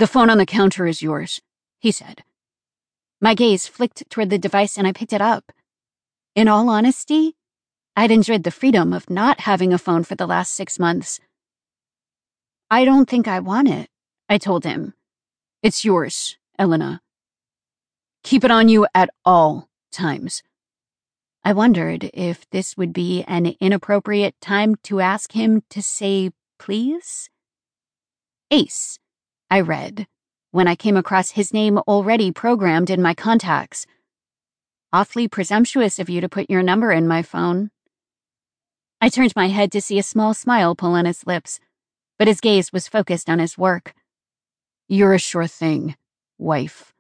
"The phone on the counter is yours," he said. My gaze flicked toward the device and I picked it up. In all honesty, I'd enjoyed the freedom of not having a phone for the last 6 months. "I don't think I want it," I told him. "It's yours, Elena. Keep it on you at all times." I wondered if this would be an inappropriate time to ask him to say please. "Ace," I read, when I came across his name already programmed in my contacts. "Awfully presumptuous of you to put your number in my phone." I turned my head to see a small smile pull on his lips, but his gaze was focused on his work. "You're a sure thing, wife."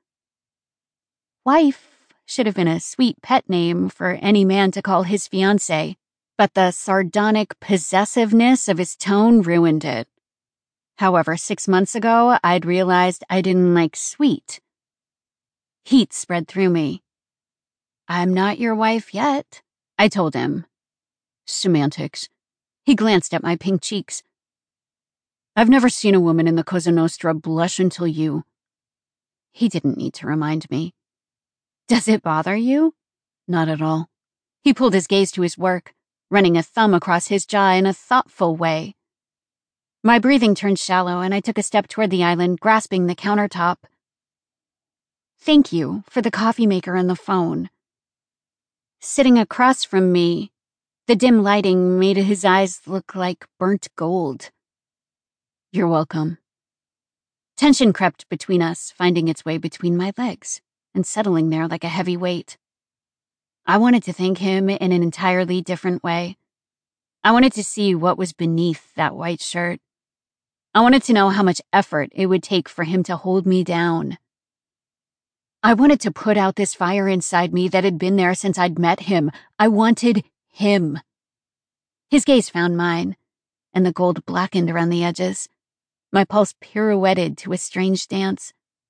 Wife should have been a sweet pet name for any man to call his fiancée, but the sardonic possessiveness of his tone ruined it. However, 6 months ago, I'd realized I didn't like sweet. Heat spread through me. "I'm not your wife yet," I told him. Semantics. He glanced at my pink cheeks. "I've never seen a woman in the Cosa Nostra blush until you." He didn't need to remind me. "Does it bother you?" "Not at all." He pulled his gaze to his work, running a thumb across his jaw in a thoughtful way. My breathing turned shallow and I took a step toward the island, grasping the countertop. "Thank you for the coffee maker and the phone." Sitting across from me, the dim lighting made his eyes look like burnt gold. "You're welcome." Tension crept between us, finding its way between my legs and settling there like a heavy weight. I wanted to thank him in an entirely different way. I wanted to see what was beneath that white shirt. I wanted to know how much effort it would take for him to hold me down. I wanted to put out this fire inside me that had been there since I'd met him. I wanted him. His gaze found mine, and the gold blackened around the edges. My pulse pirouetted to a strange dance.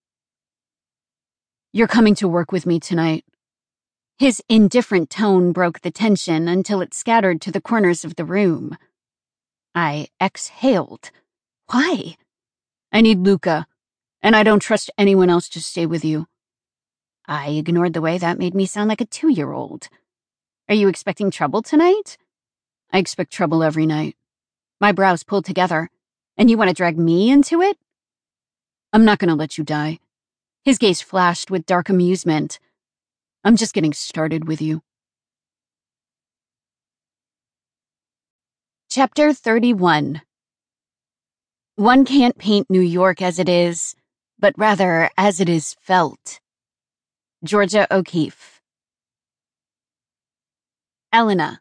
"You're coming to work with me tonight." His indifferent tone broke the tension until it scattered to the corners of the room. I exhaled. "Why?" "I need Luca, and I don't trust anyone else to stay with you." I ignored the way that made me sound like a 2-year-old. "Are you expecting trouble tonight?" "I expect trouble every night." My brows pulled together. "And you want to drag me into it?" "I'm not going to let you die." His gaze flashed with dark amusement. "I'm just getting started with you." Chapter 31. One can't paint New York as it is, but rather as it is felt. Georgia O'Keeffe. Elena.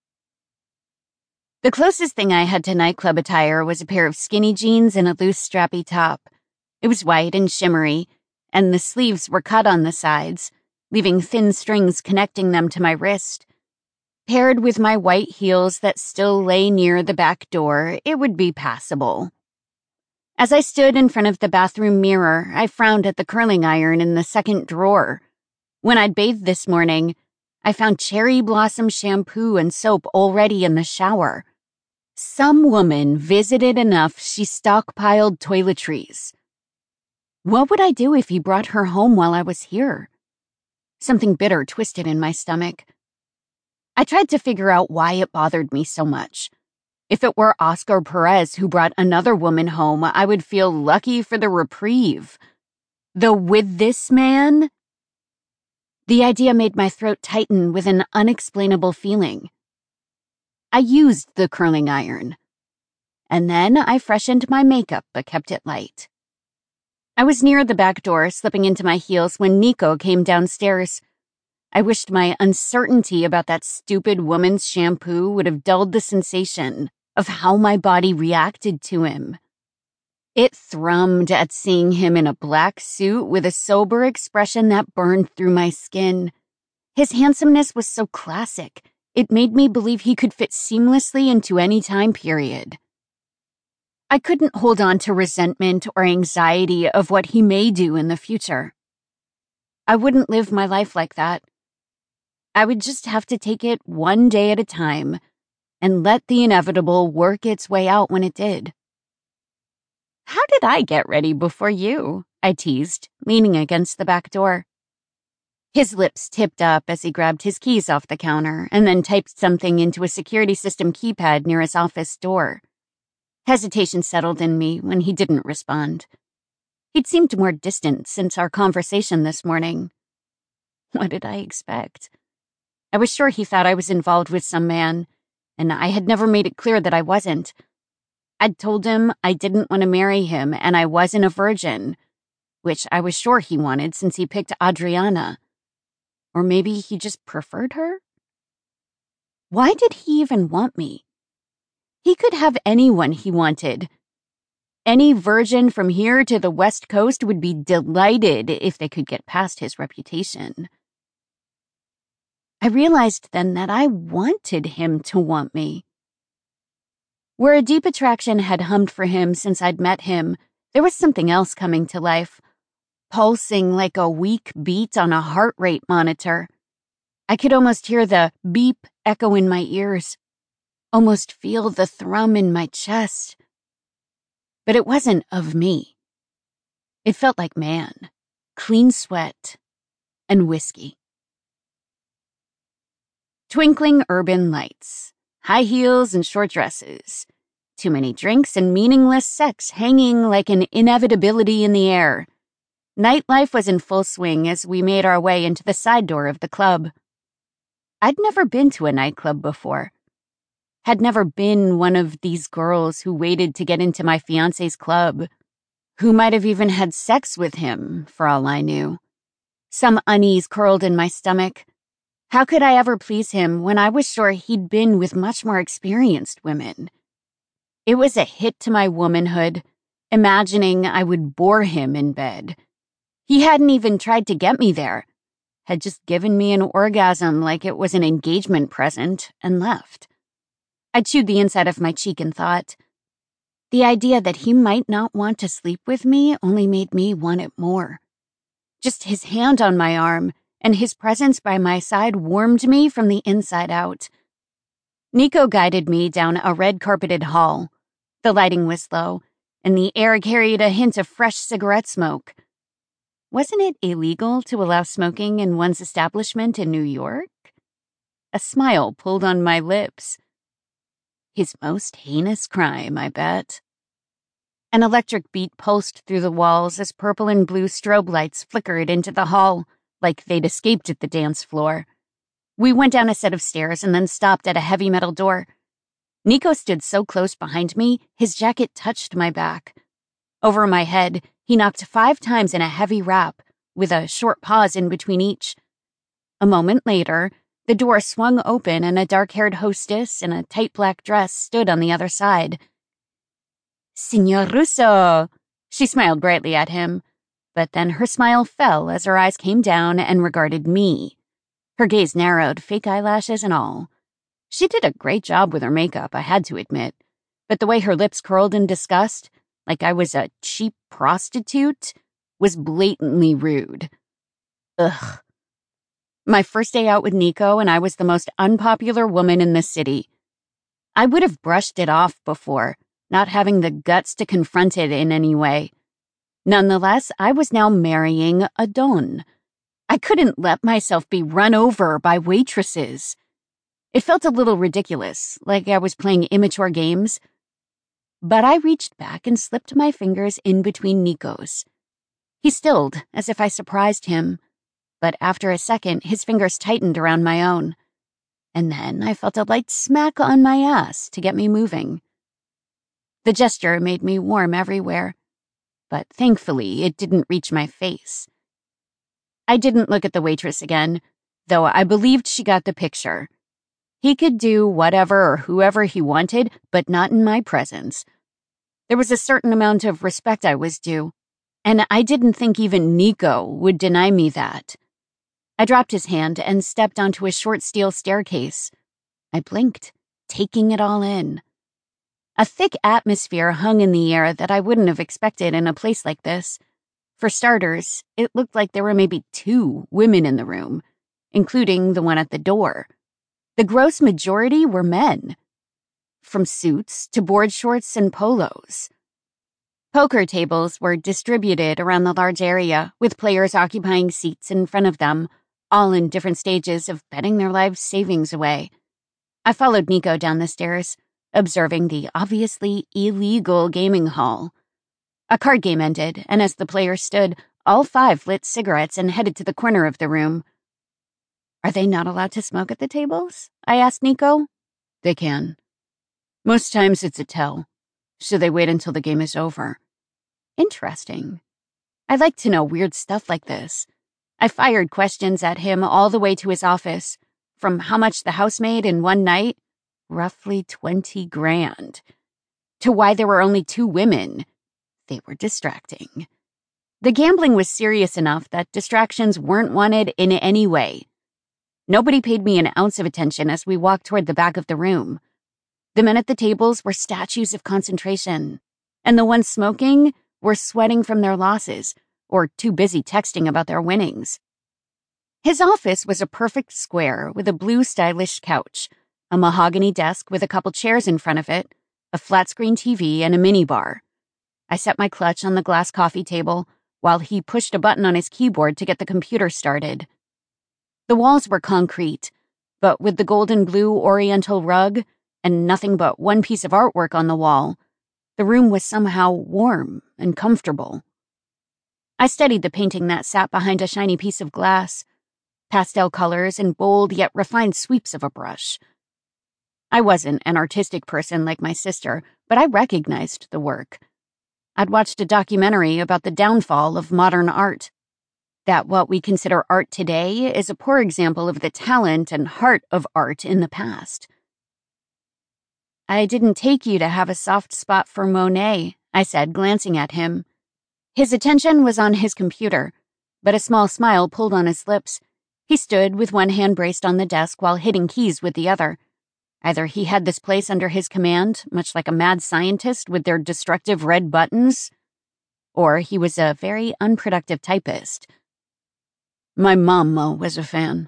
The closest thing I had to nightclub attire was a pair of skinny jeans and a loose strappy top. It was white and shimmery, and the sleeves were cut on the sides, leaving thin strings connecting them to my wrist. Paired with my white heels that still lay near the back door, it would be passable. As I stood in front of the bathroom mirror, I frowned at the curling iron in the second drawer. When I'd bathed this morning, I found cherry blossom shampoo and soap already in the shower. Some woman visited enough she stockpiled toiletries. What would I do if he brought her home while I was here? Something bitter twisted in my stomach. I tried to figure out why it bothered me so much. If it were Oscar Perez who brought another woman home, I would feel lucky for the reprieve. Though with this man, the idea made my throat tighten with an unexplainable feeling. I used the curling iron, and then I freshened my makeup but kept it light. I was near the back door, slipping into my heels when Nico came downstairs. I wished my uncertainty about that stupid woman's shampoo would have dulled the sensation of how my body reacted to him. It thrummed at seeing him in a black suit with a sober expression that burned through my skin. His handsomeness was so classic, it made me believe he could fit seamlessly into any time period. I couldn't hold on to resentment or anxiety of what he may do in the future. I wouldn't live my life like that. I would just have to take it one day at a time and let the inevitable work its way out when it did. How did I get ready before you? I teased, leaning against the back door. His lips tipped up as he grabbed his keys off the counter and then typed something into a security system keypad near his office door. Hesitation settled in me when he didn't respond. He'd seemed more distant since our conversation this morning. What did I expect? I was sure he thought I was involved with some man, and I had never made it clear that I wasn't. I'd told him I didn't want to marry him and I wasn't a virgin, which I was sure he wanted since he picked Adriana. Or maybe he just preferred her? Why did he even want me? He could have anyone he wanted. Any virgin from here to the West Coast would be delighted if they could get past his reputation. I realized then that I wanted him to want me. Where a deep attraction had hummed for him since I'd met him, there was something else coming to life, pulsing like a weak beat on a heart rate monitor. I could almost hear the beep echo in my ears, almost feel the thrum in my chest. But it wasn't of me. It felt like man, clean sweat, and whiskey. Twinkling urban lights, high heels and short dresses, too many drinks and meaningless sex hanging like an inevitability in the air. Nightlife was in full swing as we made our way into the side door of the club. I'd never been to a nightclub before. Had never been one of these girls who waited to get into my fiancé's club, who might have even had sex with him, for all I knew. Some unease curled in my stomach. How could I ever please him when I was sure he'd been with much more experienced women? It was a hit to my womanhood, imagining I would bore him in bed. He hadn't even tried to get me there, had just given me an orgasm like it was an engagement present and left. I chewed the inside of my cheek and thought. The idea that he might not want to sleep with me only made me want it more. Just his hand on my arm and his presence by my side warmed me from the inside out. Nico guided me down a red-carpeted hall. The lighting was low, and the air carried a hint of fresh cigarette smoke. Wasn't it illegal to allow smoking in one's establishment in New York? A smile pulled on my lips. His most heinous crime, I bet. An electric beat pulsed through the walls as purple and blue strobe lights flickered into the hall, like they'd escaped at the dance floor. We went down a set of stairs and then stopped at a heavy metal door. Nico stood so close behind me, his jacket touched my back. Over my head, he knocked 5 times in a heavy rap, with a short pause in between each. A moment later, the door swung open and a dark-haired hostess in a tight black dress stood on the other side. "Signor Russo!" She smiled brightly at him, but then her smile fell as her eyes came down and regarded me. Her gaze narrowed, fake eyelashes and all. She did a great job with her makeup, I had to admit, but the way her lips curled in disgust, like I was a cheap prostitute, was blatantly rude. Ugh. My first day out with Nico, and I was the most unpopular woman in the city. I would have brushed it off before, not having the guts to confront it in any way. Nonetheless, I was now marrying a don. I couldn't let myself be run over by waitresses. It felt a little ridiculous, like I was playing immature games. But I reached back and slipped my fingers in between Nico's. He stilled, as if I surprised him, but after a second, his fingers tightened around my own. And then I felt a light smack on my ass to get me moving. The gesture made me warm everywhere, but thankfully it didn't reach my face. I didn't look at the waitress again, though I believed she got the picture. He could do whatever or whoever he wanted, but not in my presence. There was a certain amount of respect I was due, and I didn't think even Nico would deny me that. I dropped his hand and stepped onto a short steel staircase. I blinked, taking it all in. A thick atmosphere hung in the air that I wouldn't have expected in a place like this. For starters, it looked like there were maybe 2 women in the room, including the one at the door. The gross majority were men. From suits to board shorts and polos. Poker tables were distributed around the large area, with players occupying seats in front of them, all in different stages of betting their lives' savings away. I followed Nico down the stairs, observing the obviously illegal gaming hall. A card game ended, and as the players stood, all 5 lit cigarettes and headed to the corner of the room. "Are they not allowed to smoke at the tables?" I asked Nico. "They can. Most times it's a tell, so they wait until the game is over." Interesting. I like to know weird stuff like this. I fired questions at him all the way to his office, from how much the house made in one night, roughly 20 grand, to why there were only 2 women. They were distracting. The gambling was serious enough that distractions weren't wanted in any way. Nobody paid me an ounce of attention as we walked toward the back of the room. The men at the tables were statues of concentration, and the ones smoking were sweating from their losses or too busy texting about their winnings. His office was a perfect square with a blue stylish couch, a mahogany desk with a couple chairs in front of it, a flat-screen TV, and a minibar. I set my clutch on the glass coffee table while he pushed a button on his keyboard to get the computer started. The walls were concrete, but with the golden blue oriental rug and nothing but one piece of artwork on the wall, the room was somehow warm and comfortable. I studied the painting that sat behind a shiny piece of glass, pastel colors and bold yet refined sweeps of a brush. I wasn't an artistic person like my sister, but I recognized the work. I'd watched a documentary about the downfall of modern art. That what we consider art today is a poor example of the talent and heart of art in the past. "I didn't take you to have a soft spot for Monet," I said, glancing at him. His attention was on his computer, but a small smile pulled on his lips. He stood with one hand braced on the desk while hitting keys with the other. Either he had this place under his command, much like a mad scientist with their destructive red buttons, or he was a very unproductive typist. "My mama was a fan."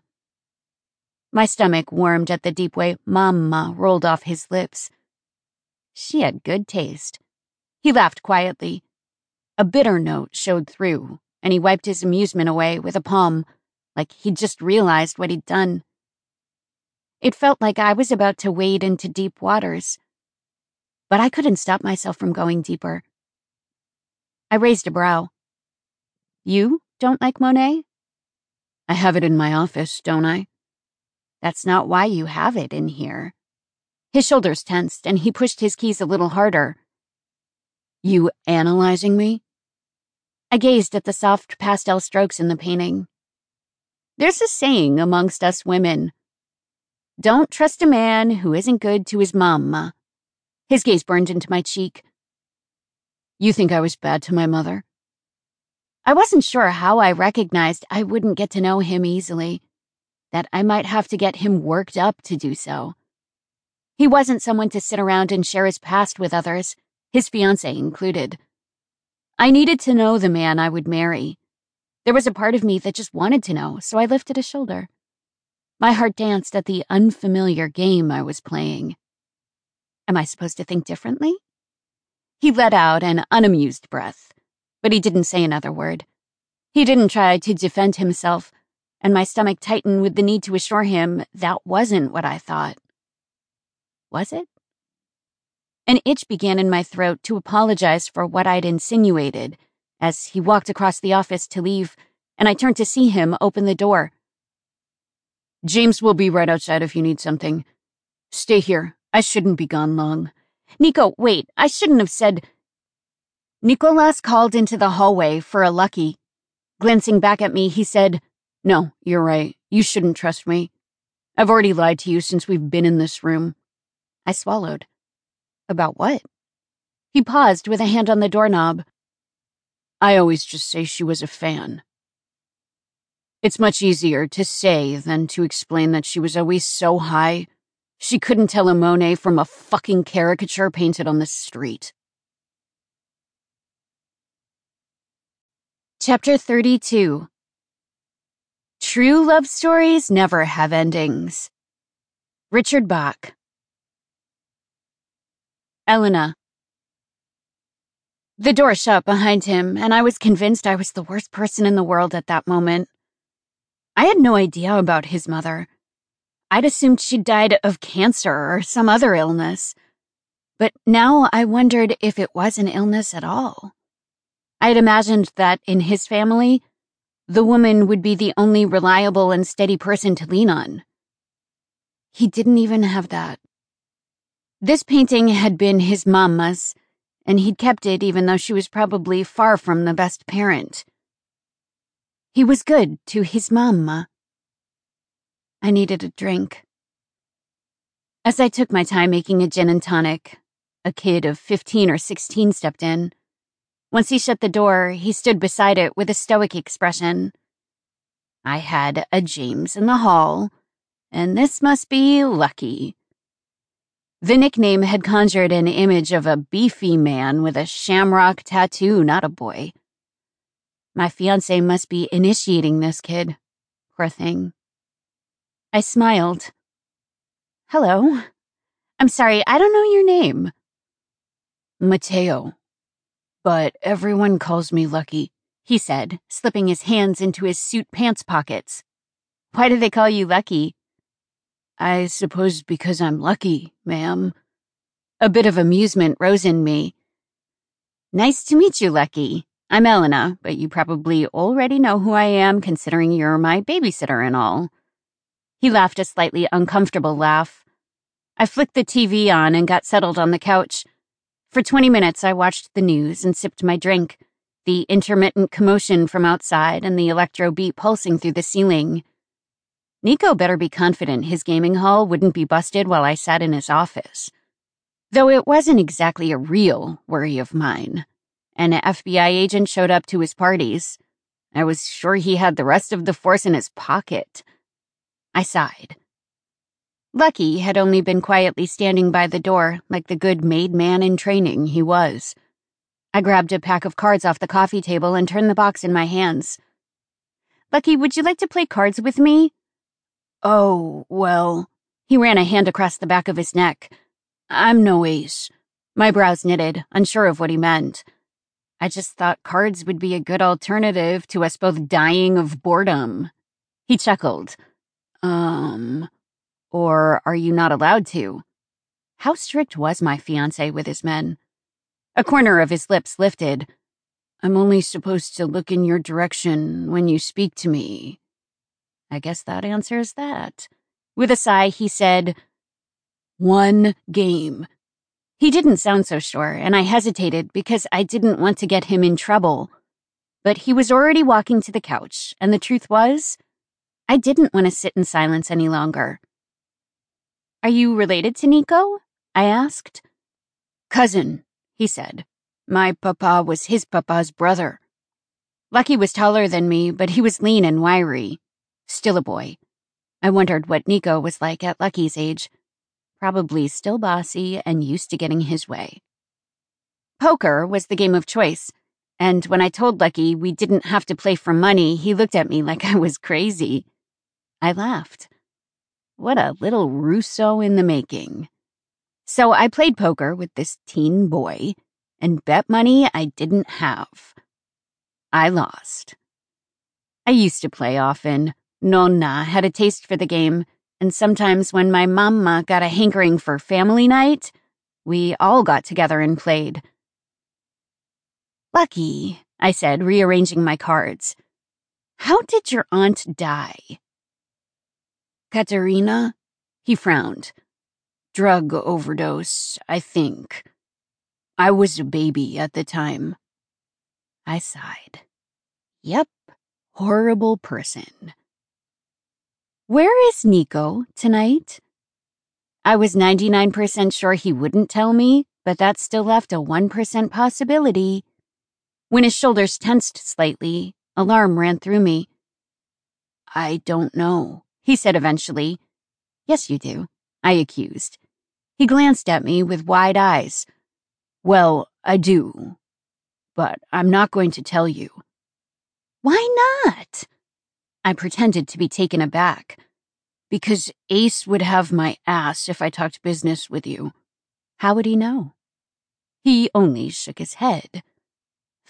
My stomach warmed at the deep way "mama" rolled off his lips. She had good taste. He laughed quietly. A bitter note showed through, and he wiped his amusement away with a palm, like he'd just realized what he'd done. It felt like I was about to wade into deep waters, but I couldn't stop myself from going deeper. I raised a brow. "You don't like Monet?" "I have it in my office, don't I?" "That's not why you have it in here." His shoulders tensed, and he pushed his keys a little harder. "You analyzing me?" I gazed at the soft pastel strokes in the painting. There's a saying amongst us women. Don't trust a man who isn't good to his mama. His gaze burned into my cheek. "You think I was bad to my mother?" I wasn't sure how I recognized I wouldn't get to know him easily, that I might have to get him worked up to do so. He wasn't someone to sit around and share his past with others, his fiancé included. I needed to know the man I would marry. There was a part of me that just wanted to know, so I lifted a shoulder. My heart danced at the unfamiliar game I was playing. Am I supposed to think differently? He let out an unamused breath, but he didn't say another word. He didn't try to defend himself, and my stomach tightened with the need to assure him that wasn't what I thought. Was it? An itch began in my throat to apologize for what I'd insinuated as he walked across the office to leave, and I turned to see him open the door. "James will be right outside if you need something. Stay here. I shouldn't be gone long." "Nico, wait. I shouldn't have said—" Nicolas called into the hallway for a Lucky. Glancing back at me, he said, "No, you're right. You shouldn't trust me. I've already lied to you since we've been in this room." I swallowed. About what? He paused with a hand on the doorknob. "I always just say she was a fan. It's much easier to say than to explain that she was always so high, she couldn't tell a Monet from a fucking caricature painted on the street." Chapter 32. True love stories never have endings. Richard Bach. Elena. The door shut behind him, and I was convinced I was the worst person in the world at that moment. I had no idea about his mother. I'd assumed she'd died of cancer or some other illness. But now I wondered if it was an illness at all. I'd imagined that in his family, the woman would be the only reliable and steady person to lean on. He didn't even have that. This painting had been his mama's, and he'd kept it even though she was probably far from the best parent. He was good to his mama. I needed a drink. As I took my time making a gin and tonic, a kid of 15 or 16 stepped in. Once he shut the door, he stood beside it with a stoic expression. I had a James in the hall, and this must be lucky. The nickname had conjured an image of a beefy man with a shamrock tattoo, not a boy. My fiancé must be initiating this kid. Poor thing. I smiled. Hello. I'm sorry, I don't know your name. Mateo. But everyone calls me Lucky, he said, slipping his hands into his suit pants pockets. Why do they call you Lucky? I suppose because I'm lucky, ma'am. A bit of amusement rose in me. Nice to meet you, Lucky. I'm Elena, but you probably already know who I am considering you're my babysitter and all. He laughed a slightly uncomfortable laugh. I flicked the TV on and got settled on the couch. For 20 minutes, I watched the news and sipped my drink, the intermittent commotion from outside and the electro beat pulsing through the ceiling. Nico better be confident his gaming hall wouldn't be busted while I sat in his office. Though it wasn't exactly a real worry of mine. An FBI agent showed up to his parties. I was sure he had the rest of the force in his pocket. I sighed. Lucky had only been quietly standing by the door like the good maid man in training he was. I grabbed a pack of cards off the coffee table and turned the box in my hands. Lucky, would you like to play cards with me? Oh, well, he ran a hand across the back of his neck. I'm no ace. My brows knitted, unsure of what he meant. I just thought cards would be a good alternative to us both dying of boredom. He chuckled. Or are you not allowed to? How strict was my fiancé with his men? A corner of his lips lifted. I'm only supposed to look in your direction when you speak to me. I guess that answers that. With a sigh, he said, 1 game. He didn't sound so sure, and I hesitated because I didn't want to get him in trouble. But he was already walking to the couch, and the truth was, I didn't want to sit in silence any longer. Are you related to Nico? I asked. Cousin, he said. My papa was his papa's brother. Lucky was taller than me, but he was lean and wiry. Still a boy. I wondered what Nico was like at Lucky's age. Probably still bossy and used to getting his way. Poker was the game of choice, and when I told Lucky we didn't have to play for money, he looked at me like I was crazy. I laughed. What a little Rousseau in the making. So I played poker with this teen boy and bet money I didn't have. I lost. I used to play often. Nonna had a taste for the game, and sometimes when my mama got a hankering for family night, we all got together and played. Lucky, I said, rearranging my cards. How did your aunt die? Katerina? He frowned. Drug overdose, I think. I was a baby at the time. I sighed. Yep, horrible person. Where is Nico tonight? I was 99% sure he wouldn't tell me, but that still left a 1% possibility. When his shoulders tensed slightly, alarm ran through me. I don't know, he said eventually. Yes, you do, I accused. He glanced at me with wide eyes. Well, I do, but I'm not going to tell you. Why not? I pretended to be taken aback. Because Ace would have my ass if I talked business with you. How would he know? He only shook his head.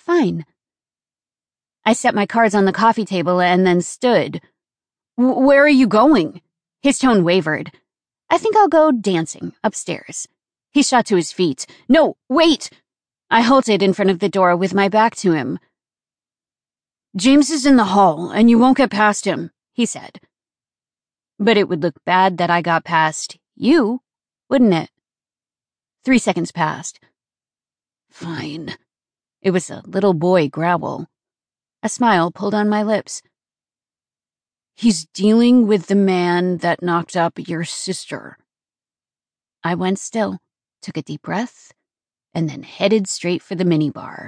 Fine. I set my cards on the coffee table and then stood. Where are you going? His tone wavered. I think I'll go dancing upstairs. He shot to his feet. No, wait! I halted in front of the door with my back to him. James is in the hall, and you won't get past him, he said. But it would look bad that I got past you, wouldn't it? 3 seconds passed. Fine. It was a little boy growl. A smile pulled on my lips. He's dealing with the man that knocked up your sister. I went still, took a deep breath, and then headed straight for the minibar.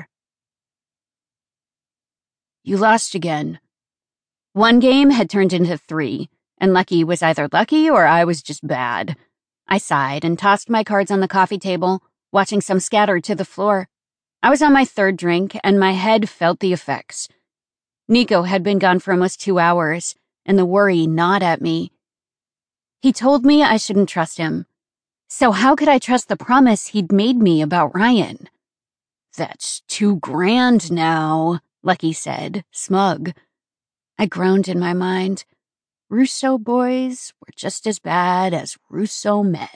You lost again. 1 game had turned into 3, and Lucky was either lucky or I was just bad. I sighed and tossed my cards on the coffee table, watching some scatter to the floor. I was on my 3rd drink, and my head felt the effects. Nico had been gone for almost 2 hours, and the worry gnawed at me. He told me I shouldn't trust him. So how could I trust the promise he'd made me about Ryan? That's $2,000 now, Lucky said, smug. I groaned in my mind. Russo boys were just as bad as Russo men.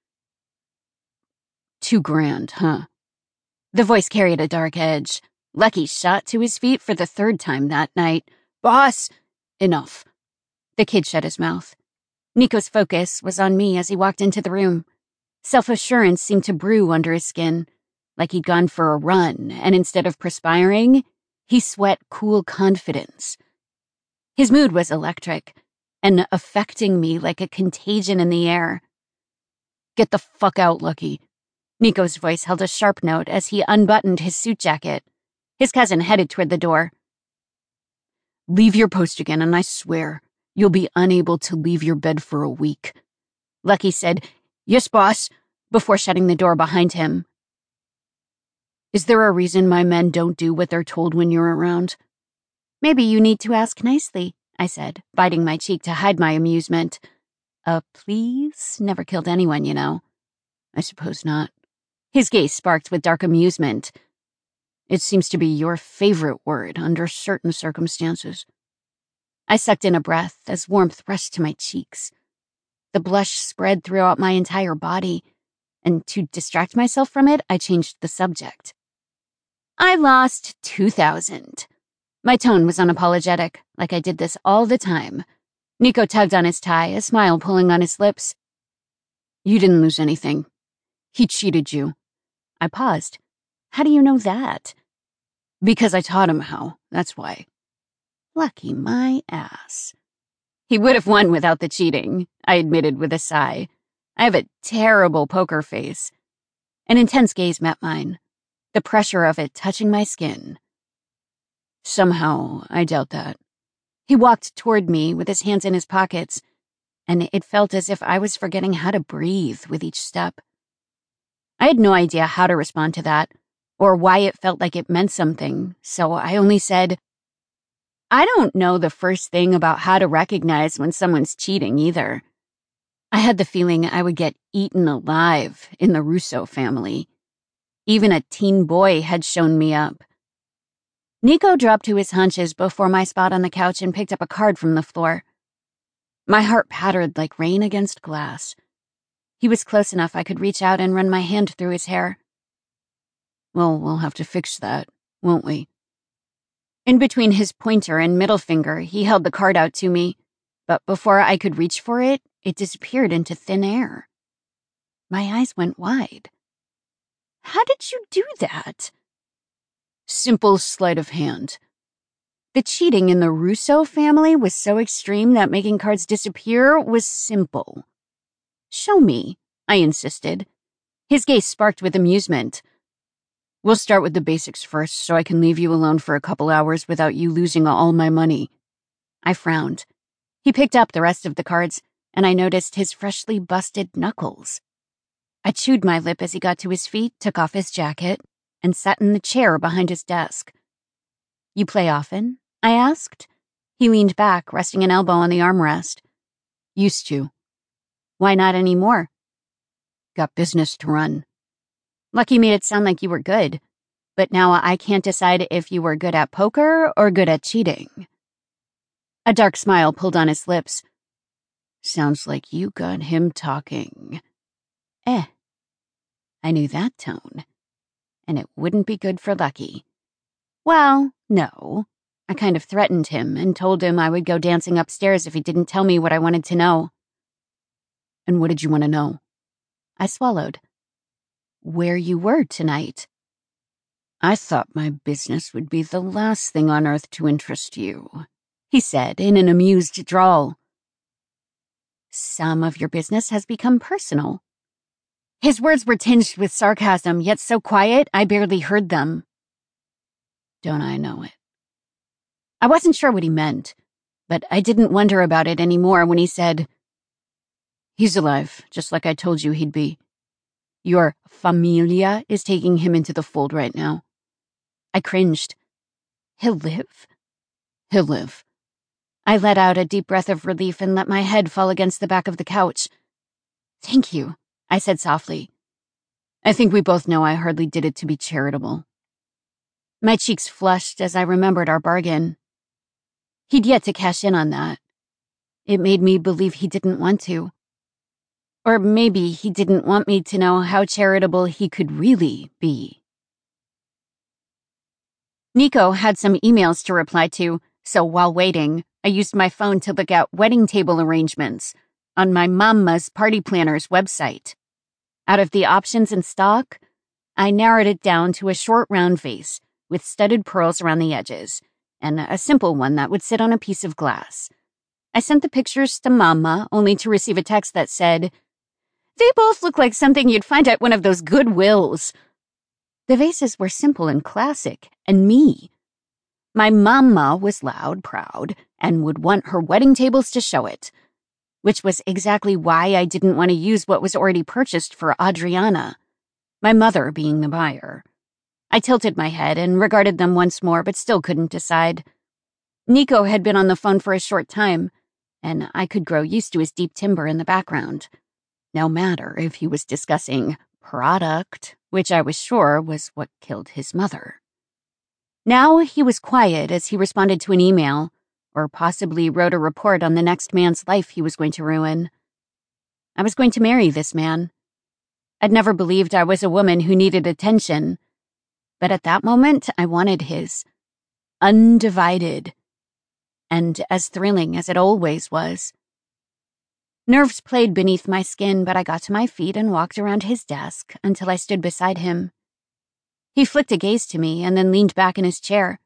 $2,000, huh? The voice carried a dark edge. Lucky shot to his feet for the 3rd time that night. Boss! Enough. The kid shut his mouth. Nico's focus was on me as he walked into the room. Self-assurance seemed to brew under his skin, like he'd gone for a run, and instead of perspiring, he sweat cool confidence. His mood was electric, and affecting me like a contagion in the air. Get the fuck out, Lucky. Nico's voice held a sharp note as he unbuttoned his suit jacket. His cousin headed toward the door. Leave your post again, and I swear, you'll be unable to leave your bed for a week. Lucky said, Yes, boss, before shutting the door behind him. Is there a reason my men don't do what they're told when you're around? Maybe you need to ask nicely, I said, biting my cheek to hide my amusement. Please? Never killed anyone, you know. I suppose not. His gaze sparked with dark amusement. It seems to be your favorite word under certain circumstances. I sucked in a breath as warmth rushed to my cheeks. The blush spread throughout my entire body, and to distract myself from it, I changed the subject. I lost 2,000. My tone was unapologetic, like I did this all the time. Nico tugged on his tie, a smile pulling on his lips. You didn't lose anything. He cheated you. I paused. How do you know that? Because I taught him how, that's why. Lucky my ass. He would have won without the cheating, I admitted with a sigh. I have a terrible poker face. An intense gaze met mine, the pressure of it touching my skin. Somehow, I doubt that. He walked toward me with his hands in his pockets, and it felt as if I was forgetting how to breathe with each step. I had no idea how to respond to that, or why it felt like it meant something, so I only said, I don't know the first thing about how to recognize when someone's cheating either. I had the feeling I would get eaten alive in the Russo family. Even a teen boy had shown me up. Nico dropped to his hunches before my spot on the couch and picked up a card from the floor. My heart pattered like rain against glass. He was close enough I could reach out and run my hand through his hair. Well, we'll have to fix that, won't we? In between his pointer and middle finger, he held the card out to me, but before I could reach for it, it disappeared into thin air. My eyes went wide. How did you do that? Simple sleight of hand. The cheating in the Russo family was so extreme that making cards disappear was simple. Show me, I insisted. His gaze sparked with amusement. We'll start with the basics first, so I can leave you alone for a couple hours without you losing all my money. I frowned. He picked up the rest of the cards, and I noticed his freshly busted knuckles. I chewed my lip as he got to his feet, took off his jacket, and sat in the chair behind his desk. You play often? I asked. He leaned back, resting an elbow on the armrest. Used to. Why not anymore? Got business to run. Lucky made it sound like you were good. but now I can't decide if you were good at poker or good at cheating." A dark smile pulled on his lips. "Sounds like you got him talking." I knew that tone, and it wouldn't be good for Lucky. Well, no. I kind of threatened him and told him I would go dancing upstairs if he didn't tell me what I wanted to know. "And what did you want to know?" I swallowed. "Where you were tonight." "I thought my business would be the last thing on earth to interest you," he said in an amused drawl. "Some of your business has become personal." His words were tinged with sarcasm, yet so quiet I barely heard them. Don't I know it? I wasn't sure what he meant, but I didn't wonder about it anymore when he said, "He's alive, just like I told you he'd be. Your familia is taking him into the fold right now." I cringed. "He'll live?" "He'll live." I let out a deep breath of relief and let my head fall against the back of the couch. "Thank you," I said softly. "I think we both know I hardly did it to be charitable." My cheeks flushed as I remembered our bargain. He'd yet to cash in on that. It made me believe he didn't want to. Or maybe he didn't want me to know how charitable he could really be. Nico had some emails to reply to, so while waiting, I used my phone to look at wedding table arrangements on my Mama's Party Planner's website. Out of the options in stock, I narrowed it down to a short round vase with studded pearls around the edges, and a simple one that would sit on a piece of glass. I sent the pictures to Mama, only to receive a text that said, "They both look like something you'd find at one of those Goodwills." The vases were simple and classic, and me. My Mama was loud, proud, and would want her wedding tables to show it, which was exactly why I didn't want to use what was already purchased for Adriana, my mother being the buyer. I tilted my head and regarded them once more, but still couldn't decide. Nico had been on the phone for a short time, and I could grow used to his deep timbre in the background. No matter if he was discussing product, which I was sure was what killed his mother. Now he was quiet as he responded to an email, or possibly wrote a report on the next man's life he was going to ruin. I was going to marry this man. I'd never believed I was a woman who needed attention, but at that moment I wanted his. Undivided. And as thrilling as it always was. Nerves played beneath my skin, but I got to my feet and walked around his desk until I stood beside him. He flicked a gaze to me and then leaned back in his chair.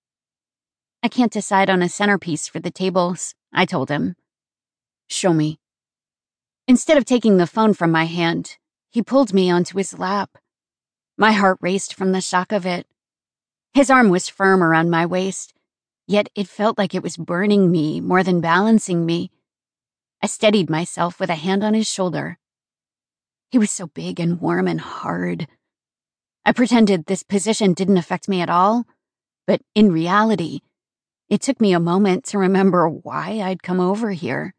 "I can't decide on a centerpiece for the tables," I told him. "Show me." Instead of taking the phone from my hand, he pulled me onto his lap. My heart raced from the shock of it. His arm was firm around my waist, yet it felt like it was burning me more than balancing me. I steadied myself with a hand on his shoulder. He was so big and warm and hard. I pretended this position didn't affect me at all, but in reality, it took me a moment to remember why I'd come over here.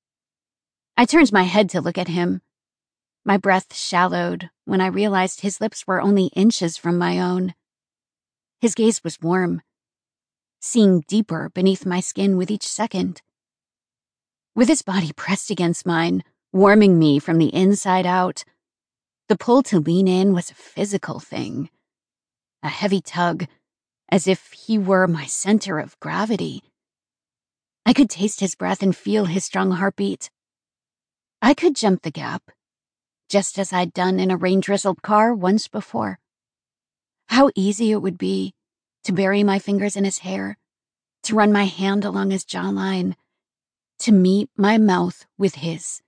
I turned my head to look at him. My breath shallowed when I realized his lips were only inches from my own. His gaze was warm, seeing deeper beneath my skin with each second. With his body pressed against mine, warming me from the inside out, the pull to lean in was a physical thing. A heavy tug, as if he were my center of gravity. I could taste his breath and feel his strong heartbeat. I could jump the gap, just as I'd done in a rain-drizzled car once before. How easy it would be to bury my fingers in his hair, to run my hand along his jawline, to meet my mouth with his.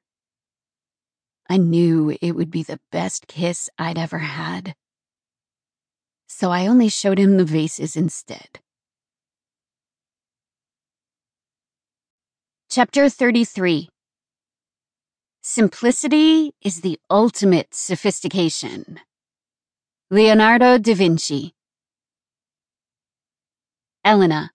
I knew it would be the best kiss I'd ever had. So I only showed him the vases instead. Chapter 33. Simplicity is the ultimate sophistication. Leonardo da Vinci. Elena.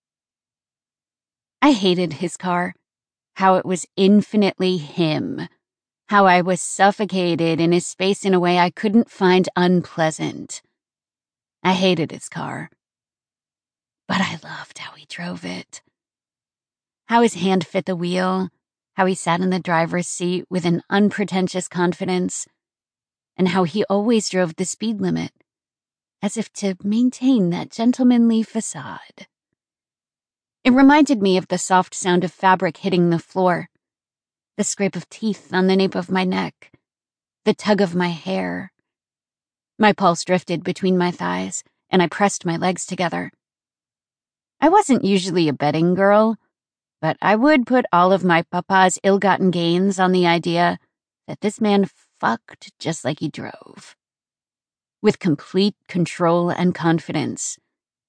I hated his car. How it was infinitely him. How I was suffocated in his space in a way I couldn't find unpleasant. I hated his car. But I loved how he drove it. How his hand fit the wheel, how he sat in the driver's seat with an unpretentious confidence, and how he always drove the speed limit, as if to maintain that gentlemanly facade. It reminded me of the soft sound of fabric hitting the floor, the scrape of teeth on the nape of my neck, the tug of my hair. My pulse drifted between my thighs, and I pressed my legs together. I wasn't usually a betting girl, but I would put all of my papa's ill-gotten gains on the idea that this man fucked just like he drove, with complete control and confidence.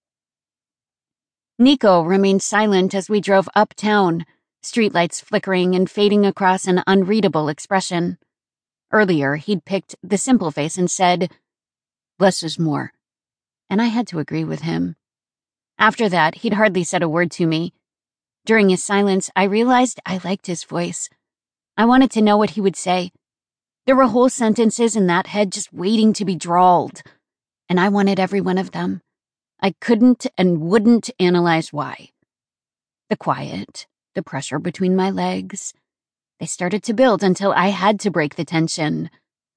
Nico remained silent as we drove uptown, streetlights flickering and fading across an unreadable expression. Earlier, he'd picked the simple face and said, "Less is more," and I had to agree with him. After that, he'd hardly said a word to me. During his silence, I realized I liked his voice. I wanted to know what he would say. There were whole sentences in that head just waiting to be drawled, and I wanted every one of them. I couldn't and wouldn't analyze why. The quiet, the pressure between my legs, they started to build until I had to break the tension.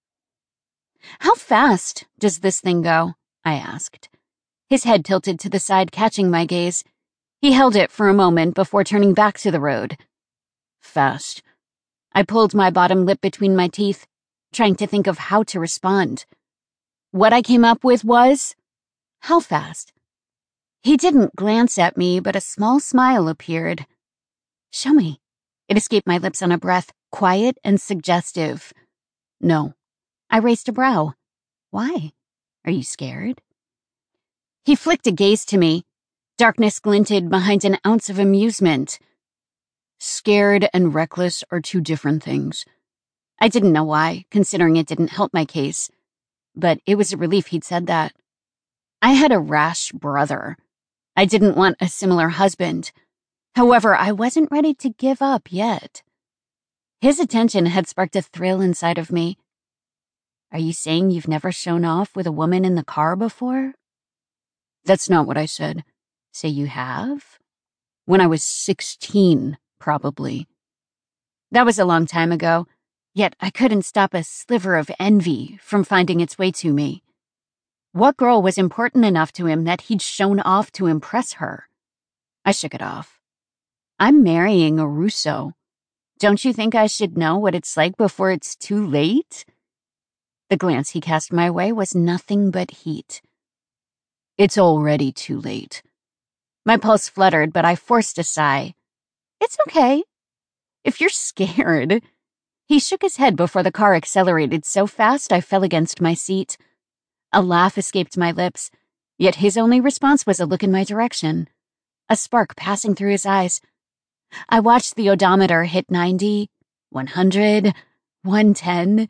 "How fast does this thing go?" I asked. His head tilted to the side, catching my gaze. He held it for a moment before turning back to the road. "Fast." I pulled my bottom lip between my teeth, trying to think of how to respond. What I came up with was, "How fast?" He didn't glance at me, but a small smile appeared. "Show me." It escaped my lips on a breath, quiet and suggestive. "No." I raised a brow. "Why? Are you scared?" He flicked a gaze to me. Darkness glinted behind an ounce of amusement. "Scared and reckless are two different things." I didn't know why, considering it didn't help my case. But it was a relief he'd said that. I had a rash brother. I didn't want a similar husband. However, I wasn't ready to give up yet. His attention had sparked a thrill inside of me. "Are you saying you've never shown off with a woman in the car before?" "That's not what I said." "So you have?" "When I was 16, probably." That was a long time ago, yet I couldn't stop a sliver of envy from finding its way to me. What girl was important enough to him that he'd shown off to impress her? I shook it off. "I'm marrying a Russo. Don't you think I should know what it's like before it's too late?" The glance he cast my way was nothing but heat. "It's already too late." My pulse fluttered, but I forced a sigh. "It's okay. If you're scared." He shook his head before the car accelerated so fast I fell against my seat. A laugh escaped my lips, yet his only response was a look in my direction, a spark passing through his eyes. I watched the odometer hit 90, 100, 110.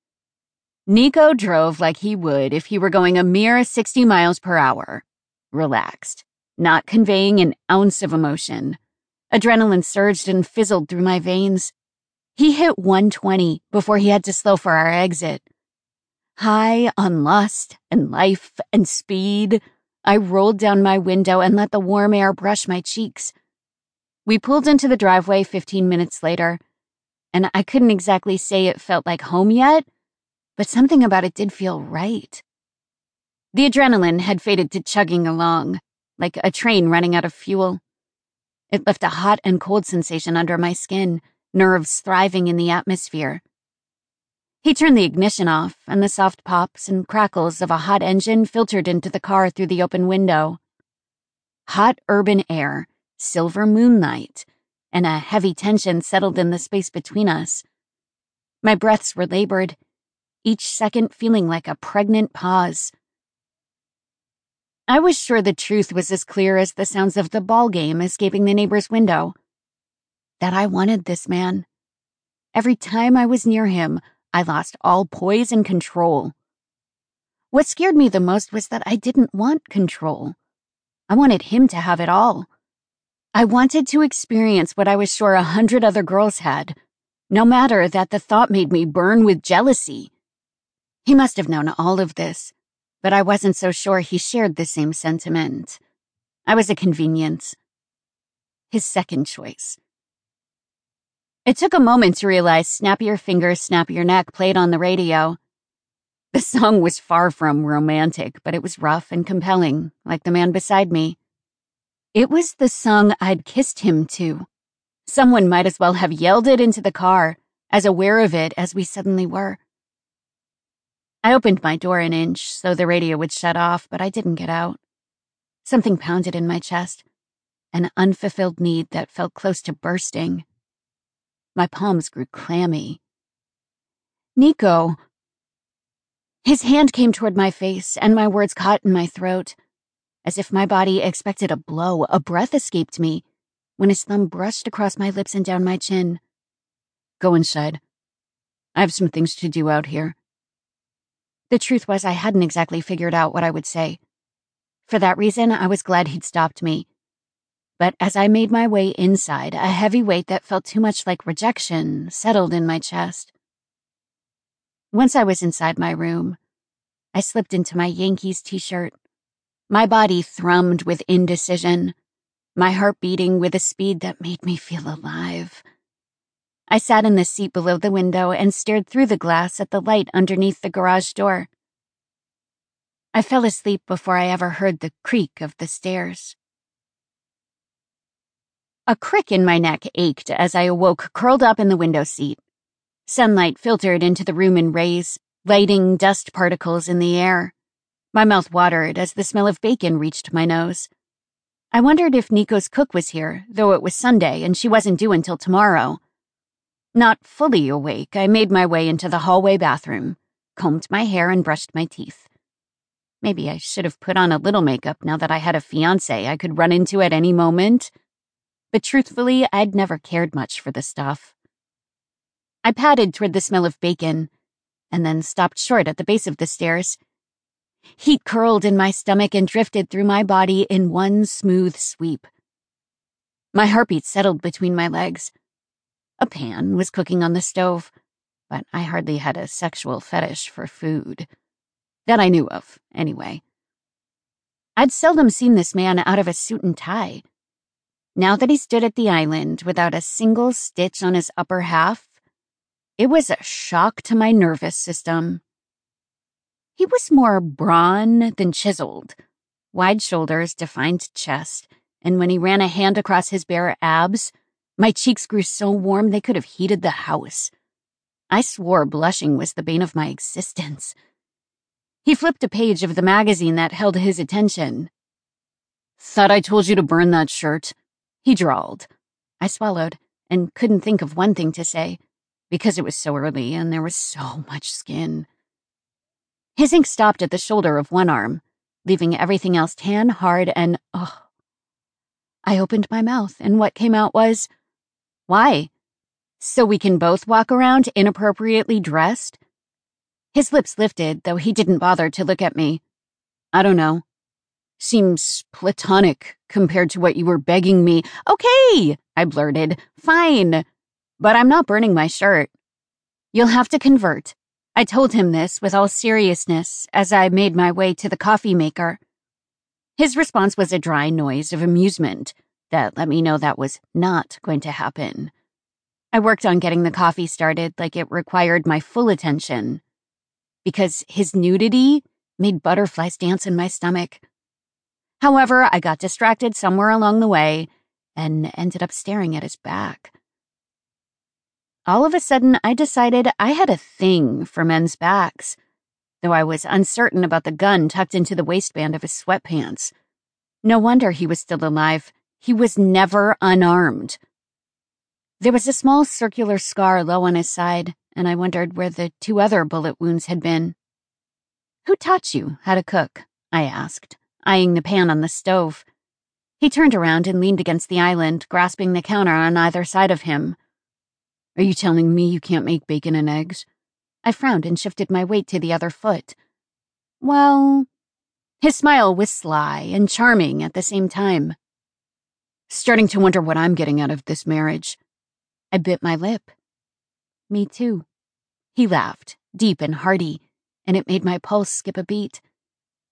Nico drove like he would if he were going a mere 60 miles per hour. Relaxed, not conveying an ounce of emotion. Adrenaline surged and fizzled through my veins. He hit 120 before he had to slow for our exit. High on lust and life and speed, I rolled down my window and let the warm air brush my cheeks. We pulled into the driveway 15 minutes later, and I couldn't exactly say it felt like home yet, but something about it did feel right. The adrenaline had faded to chugging along, like a train running out of fuel. It left a hot and cold sensation under my skin, nerves thriving in the atmosphere. He turned the ignition off, and the soft pops and crackles of a hot engine filtered into the car through the open window. Hot urban air, silver moonlight, and a heavy tension settled in the space between us. My breaths were labored, each second feeling like a pregnant pause. I was sure the truth was as clear as the sounds of the ball game escaping the neighbor's window. That I wanted this man. Every time I was near him, I lost all poise and control. What scared me the most was that I didn't want control. I wanted him to have it all. I wanted to experience what I was sure 100 other girls had, no matter that the thought made me burn with jealousy. He must have known all of this, but I wasn't so sure he shared the same sentiment. I was a convenience. His second choice. It took a moment to realize Snap Your Fingers, Snap Your Neck played on the radio. The song was far from romantic, but it was rough and compelling, like the man beside me. It was the song I'd kissed him to. Someone might as well have yelled it into the car, as aware of it as we suddenly were. I opened my door an inch so the radio would shut off, but I didn't get out. Something pounded in my chest, an unfulfilled need that felt close to bursting. My palms grew clammy. Nico. His hand came toward my face, and my words caught in my throat. As if my body expected a blow, a breath escaped me, when his thumb brushed across my lips and down my chin. Go inside. I have some things to do out here. The truth was I hadn't exactly figured out what I would say. For that reason, I was glad he'd stopped me. But as I made my way inside, a heavy weight that felt too much like rejection settled in my chest. Once I was inside my room, I slipped into my Yankees t-shirt. My body thrummed with indecision, my heart beating with a speed that made me feel alive. I sat in the seat below the window and stared through the glass at the light underneath the garage door. I fell asleep before I ever heard the creak of the stairs. A crick in my neck ached as I awoke curled up in the window seat. Sunlight filtered into the room in rays, lighting dust particles in the air. My mouth watered as the smell of bacon reached my nose. I wondered if Nico's cook was here, though it was Sunday and she wasn't due until tomorrow. Not fully awake, I made my way into the hallway bathroom, combed my hair and brushed my teeth. Maybe I should have put on a little makeup now that I had a fiancé I could run into at any moment. But truthfully, I'd never cared much for the stuff. I padded toward the smell of bacon, and then stopped short at the base of the stairs. Heat curled in my stomach and drifted through my body in one smooth sweep. My heartbeat settled between my legs. A pan was cooking on the stove, but I hardly had a sexual fetish for food. That I knew of, anyway. I'd seldom seen this man out of a suit and tie. Now that he stood at the island without a single stitch on his upper half, it was a shock to my nervous system. He was more brawn than chiseled, wide shoulders, defined chest, and when he ran a hand across his bare abs, my cheeks grew so warm they could have heated the house. I swore blushing was the bane of my existence. He flipped a page of the magazine that held his attention. Thought I told you to burn that shirt, he drawled. I swallowed and couldn't think of one thing to say, because it was so early and there was so much skin. His ink stopped at the shoulder of one arm, leaving everything else tan, hard, and ugh. I opened my mouth, and what came out was, why? So we can both walk around inappropriately dressed? His lips lifted, though he didn't bother to look at me. I don't know. Seems platonic compared to what you were begging me. Okay, I blurted. Fine. But I'm not burning my shirt. You'll have to convert. I told him this with all seriousness as I made my way to the coffee maker. His response was a dry noise of amusement that let me know that was not going to happen. I worked on getting the coffee started like it required my full attention, because his nudity made butterflies dance in my stomach. However, I got distracted somewhere along the way and ended up staring at his back. All of a sudden, I decided I had a thing for men's backs, though I was uncertain about the gun tucked into the waistband of his sweatpants. No wonder he was still alive. He was never unarmed. There was a small circular scar low on his side, and I wondered where the 2 other bullet wounds had been. Who taught you how to cook? I asked, eyeing the pan on the stove. He turned around and leaned against the island, grasping the counter on either side of him. Are you telling me you can't make bacon and eggs? I frowned and shifted my weight to the other foot. Well, his smile was sly and charming at the same time. Starting to wonder what I'm getting out of this marriage. I bit my lip. Me too. He laughed, deep and hearty, and it made my pulse skip a beat.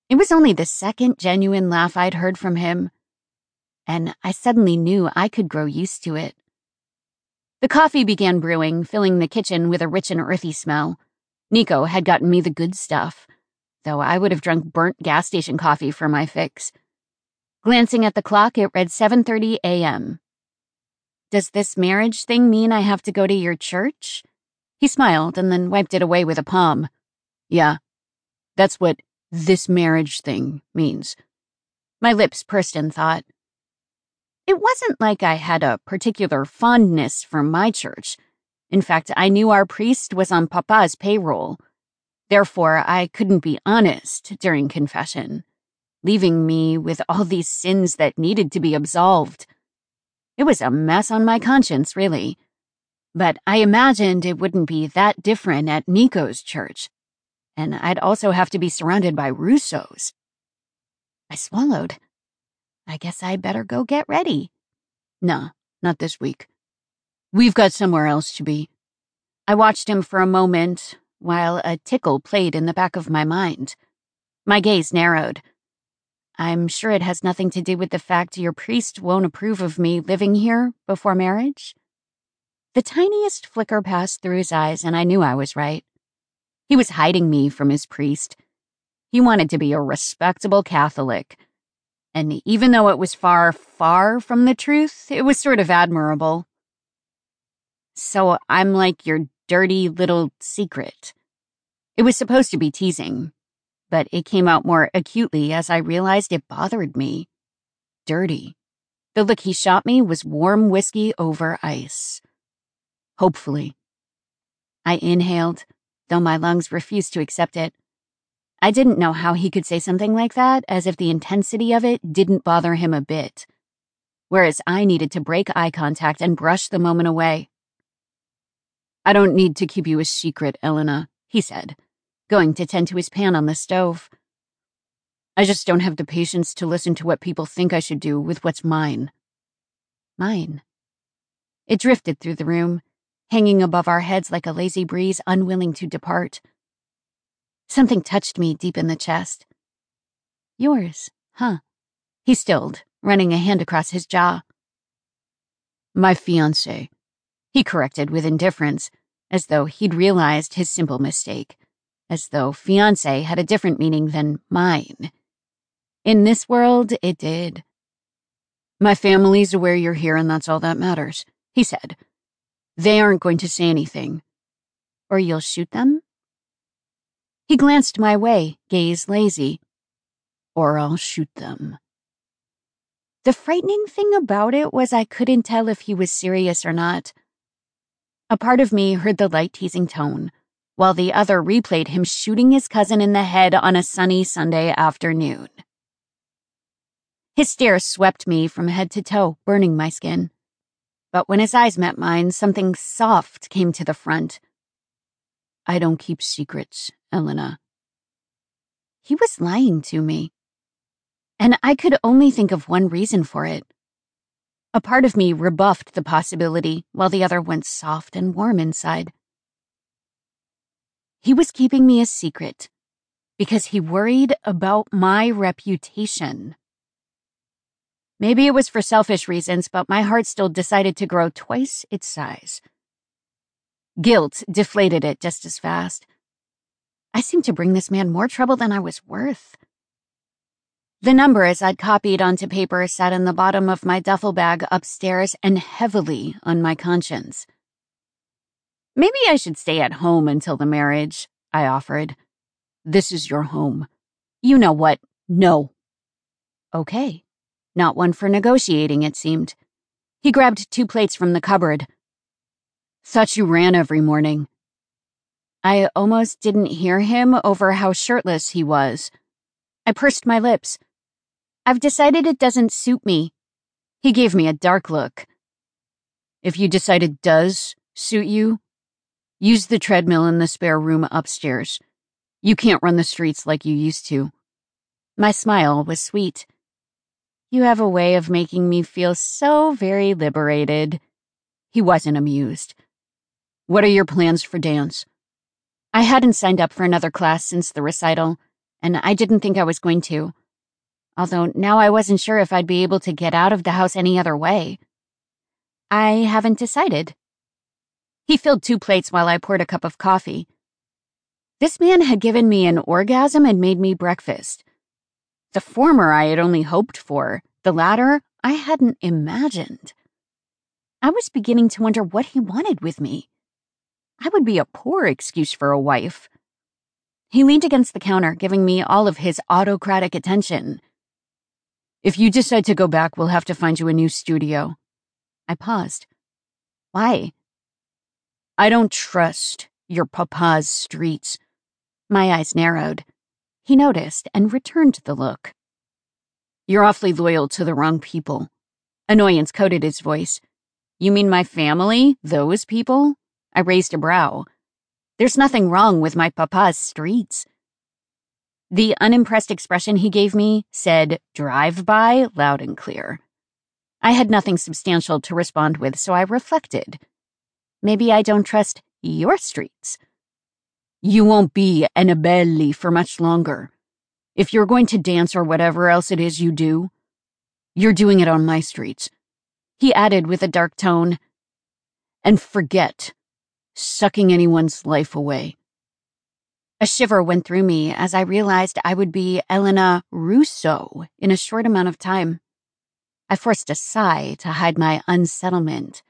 It was only the second genuine laugh I'd heard from him, and I suddenly knew I could grow used to it. The coffee began brewing, filling the kitchen with a rich and earthy smell. Nico had gotten me the good stuff, though I would have drunk burnt gas station coffee for my fix. Glancing at the clock, it read 7:30 a.m. "Does this marriage thing mean I have to go to your church?" He smiled and then wiped it away with a palm. "Yeah, that's what this marriage thing means." My lips pursed in thought. It wasn't like I had a particular fondness for my church. In fact, I knew our priest was on Papa's payroll. Therefore, I couldn't be honest during confession, leaving me with all these sins that needed to be absolved. It was a mess on my conscience, really. But I imagined it wouldn't be that different at Nico's church. And I'd also have to be surrounded by Russos. I swallowed. I guess I better go get ready. Nah, not this week. We've got somewhere else to be. I watched him for a moment while a tickle played in the back of my mind. My gaze narrowed. I'm sure it has nothing to do with the fact your priest won't approve of me living here before marriage. The tiniest flicker passed through his eyes, and I knew I was right. He was hiding me from his priest. He wanted to be a respectable Catholic. And even though it was far, far from the truth, it was sort of admirable. So I'm like your dirty little secret. It was supposed to be teasing, but it came out more acutely as I realized it bothered me. Dirty. The look he shot me was warm whiskey over ice. Hopefully. I inhaled, though my lungs refused to accept it. I didn't know how he could say something like that, as if the intensity of it didn't bother him a bit. Whereas I needed to break eye contact and brush the moment away. I don't need to keep you a secret, Elena, he said, going to tend to his pan on the stove. I just don't have the patience to listen to what people think I should do with what's mine. Mine. It drifted through the room, hanging above our heads like a lazy breeze unwilling to depart. Something touched me deep in the chest. Yours, huh? He stilled, running a hand across his jaw. My fiancé, he corrected with indifference, as though he'd realized his simple mistake, as though fiancé had a different meaning than mine. In this world, it did. My family's aware you're here and that's all that matters, he said. They aren't going to say anything. Or you'll shoot them? He glanced my way, gaze lazy. Or I'll shoot them. The frightening thing about it was I couldn't tell if he was serious or not. A part of me heard the light teasing tone, while the other replayed him shooting his cousin in the head on a sunny Sunday afternoon. His stare swept me from head to toe, burning my skin. But when his eyes met mine, something soft came to the front. I don't keep secrets, Elena. He was lying to me. And I could only think of one reason for it. A part of me rebuffed the possibility, while the other went soft and warm inside. He was keeping me a secret, because he worried about my reputation. Maybe it was for selfish reasons, but my heart still decided to grow twice its size. Guilt deflated it just as fast. I seemed to bring this man more trouble than I was worth. The numbers I'd copied onto paper sat in the bottom of my duffel bag upstairs and heavily on my conscience. Maybe I should stay at home until the marriage, I offered. This is your home. You know what? No. Okay. Not one for negotiating, it seemed. He grabbed 2 plates from the cupboard. Thought you ran every morning. I almost didn't hear him over how shirtless he was. I pursed my lips. I've decided it doesn't suit me. He gave me a dark look. If you decide it does suit you, use the treadmill in the spare room upstairs. You can't run the streets like you used to. My smile was sweet. You have a way of making me feel so very liberated. He wasn't amused. What are your plans for dance? I hadn't signed up for another class since the recital. and I didn't think I was going to. Although now I wasn't sure if I'd be able to get out of the house any other way. I haven't decided. He filled 2 plates while I poured a cup of coffee. This man had given me an orgasm and made me breakfast. The former I had only hoped for, the latter I hadn't imagined. I was beginning to wonder what he wanted with me. I would be a poor excuse for a wife. He leaned against the counter, giving me all of his autocratic attention. If you decide to go back, we'll have to find you a new studio. I paused. Why? I don't trust your papa's streets. My eyes narrowed. He noticed and returned the look. You're awfully loyal to the wrong people. Annoyance coated his voice. You mean my family? Those people? I raised a brow. There's nothing wrong with my papa's streets. The unimpressed expression he gave me said drive-by loud and clear. I had nothing substantial to respond with, so I reflected. Maybe I don't trust your streets. You won't be Annabelle for much longer. If you're going to dance or whatever else it is you do, you're doing it on my streets. He added with a dark tone. And forget sucking anyone's life away. A shiver went through me as I realized I would be Elena Russo in a short amount of time. I forced a sigh to hide my unsettlement.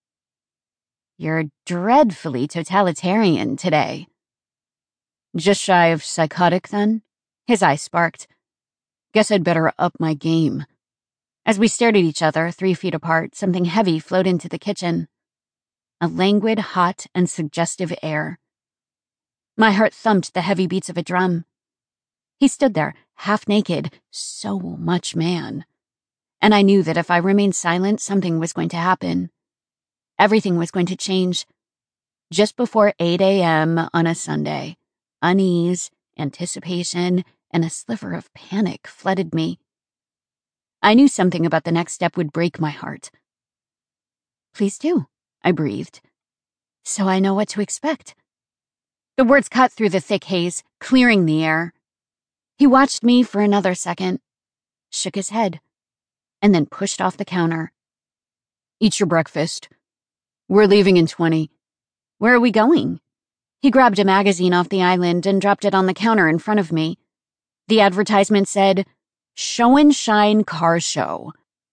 You're dreadfully totalitarian today. Just shy of psychotic, then? His eye sparked. Guess I'd better up my game. As we stared at each other, 3 feet apart, something heavy flowed into the kitchen. A languid, hot, and suggestive air. My heart thumped the heavy beats of a drum. He stood there, half naked, so much man. And I knew that if I remained silent, something was going to happen. Everything was going to change. Just before 8 a.m. on a Sunday, unease, anticipation, and a sliver of panic flooded me. I knew something about the next step would break my heart. Please do, I breathed. So I know what to expect. The words cut through the thick haze, clearing the air. He watched me for another second, shook his head, and then pushed off the counter. Eat your breakfast. We're leaving in 20. Where are we going? He grabbed a magazine off the island and dropped it on the counter in front of me. The advertisement said, Show and Shine Car Show.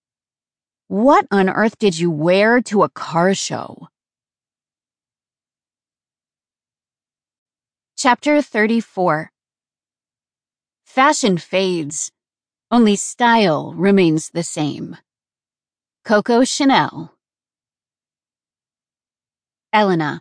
What on earth did you wear to a car show? Chapter 34. Fashion fades. Only style remains the same. Coco Chanel. Elena.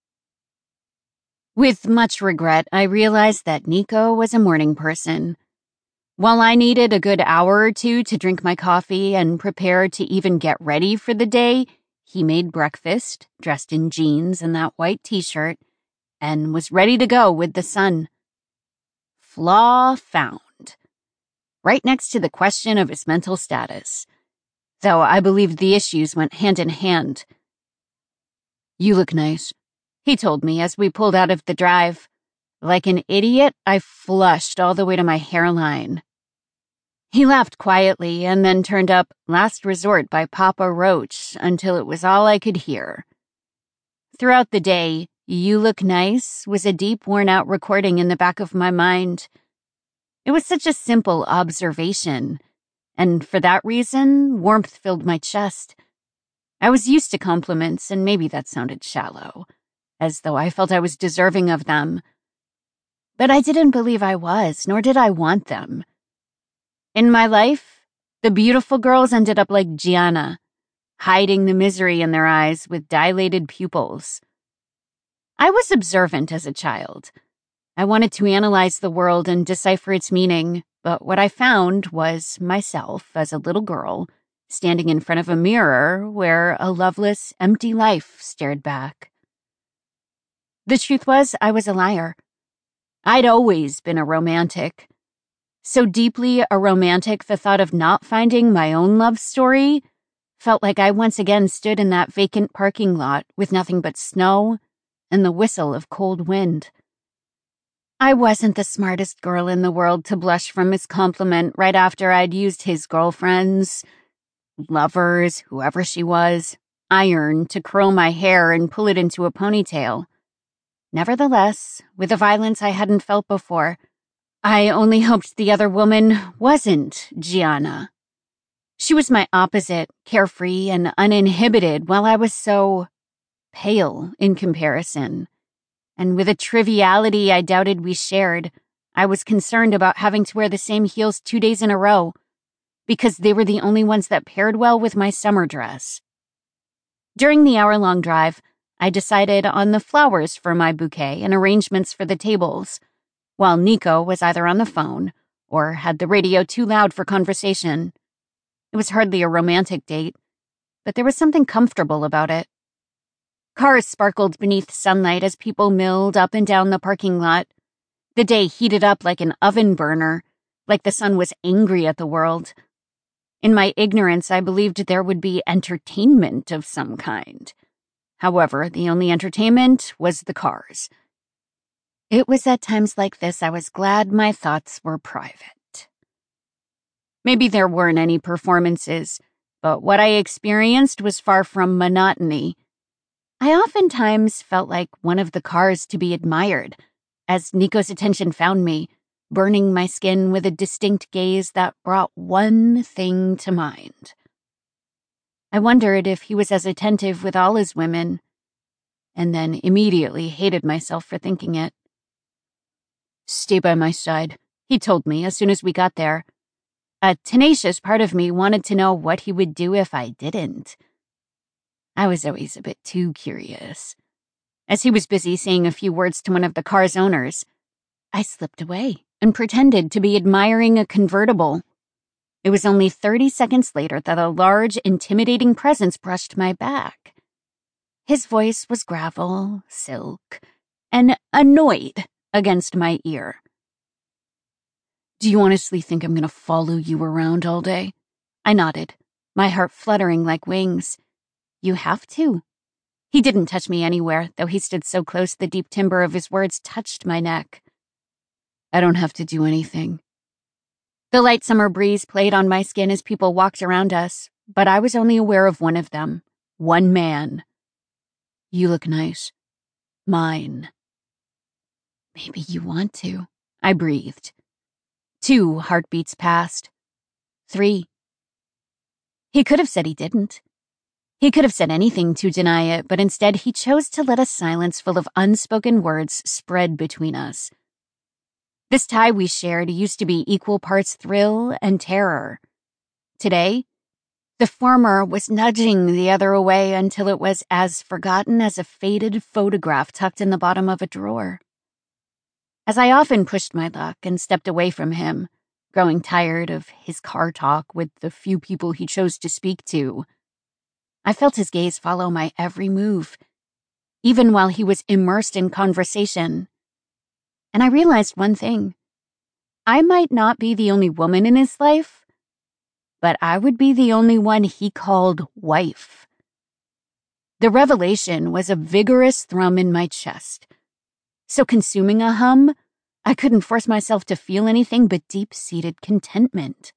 With much regret, I realized that Nico was a morning person. While I needed a good hour or two to drink my coffee and prepare to even get ready for the day, he made breakfast, dressed in jeans and that white t-shirt, and was ready to go with the sun. Flaw found. Right next to the question of his mental status. Though I believed the issues went hand in hand. You look nice, he told me as we pulled out of the drive. Like an idiot, I flushed all the way to my hairline. He laughed quietly and then turned up Last Resort by Papa Roach until it was all I could hear. Throughout the day, You Look Nice was a deep, worn-out recording in the back of my mind. It was such a simple observation, and for that reason, warmth filled my chest. I was used to compliments, and maybe that sounded shallow, as though I felt I was deserving of them. But I didn't believe I was, nor did I want them. In my life, the beautiful girls ended up like Gianna, hiding the misery in their eyes with dilated pupils. I was observant as a child. I wanted to analyze the world and decipher its meaning, but what I found was myself as a little girl, standing in front of a mirror where a loveless, empty life stared back. The truth was, I was a liar. I'd always been a romantic. So deeply a romantic, the thought of not finding my own love story felt like I once again stood in that vacant parking lot with nothing but snow and the whistle of cold wind. I wasn't the smartest girl in the world to blush from his compliment right after I'd used his girlfriend's, lover's, whoever she was, iron to curl my hair and pull it into a ponytail. Nevertheless, with a violence I hadn't felt before, I only hoped the other woman wasn't Gianna. She was my opposite, carefree and uninhibited, while I was so pale in comparison. And with a triviality I doubted we shared, I was concerned about having to wear the same heels 2 days in a row, because they were the only ones that paired well with my summer dress. During the hour-long drive, I decided on the flowers for my bouquet and arrangements for the tables, while Nico was either on the phone or had the radio too loud for conversation. It was hardly a romantic date, but there was something comfortable about it. Cars sparkled beneath sunlight as people milled up and down the parking lot. The day heated up like an oven burner, like the sun was angry at the world. In my ignorance, I believed there would be entertainment of some kind. However, the only entertainment was the cars. It was at times like this I was glad my thoughts were private. Maybe there weren't any performances, but what I experienced was far from monotony. I oftentimes felt like one of the cars to be admired, as Nico's attention found me, burning my skin with a distinct gaze that brought one thing to mind. I wondered if he was as attentive with all his women, and then immediately hated myself for thinking it. "Stay by my side," he told me as soon as we got there. A tenacious part of me wanted to know what he would do if I didn't. I was always a bit too curious. As he was busy saying a few words to one of the car's owners, I slipped away and pretended to be admiring a convertible. It was only 30 seconds later that a large, intimidating presence brushed my back. His voice was gravel, silk, and annoyed against my ear. "Do you honestly think I'm going to follow you around all day?" I nodded, my heart fluttering like wings. "You have to." He didn't touch me anywhere, though he stood so close the deep timbre of his words touched my neck. "I don't have to do anything." The light summer breeze played on my skin as people walked around us, but I was only aware of one of them, one man. "You look nice." Mine. "Maybe you want to," I breathed. 2 heartbeats passed. 3. He could have said he didn't. He could have said anything to deny it, but instead he chose to let a silence full of unspoken words spread between us. This tie we shared used to be equal parts thrill and terror. Today, the former was nudging the other away until it was as forgotten as a faded photograph tucked in the bottom of a drawer. As I often pushed my luck and stepped away from him, growing tired of his car talk with the few people he chose to speak to, I felt his gaze follow my every move, even while he was immersed in conversation. And I realized one thing. I might not be the only woman in his life, but I would be the only one he called wife. The revelation was a vigorous thrum in my chest. So consuming a hum, I couldn't force myself to feel anything but deep-seated contentment.